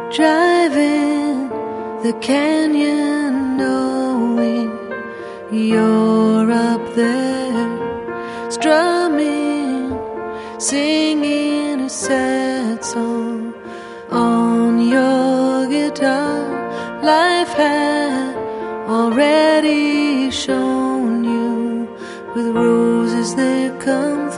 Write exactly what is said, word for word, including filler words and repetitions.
driving the canyon, knowing you're up there, strumming, singing a sad song on your guitar. Life had already shown you with roses there come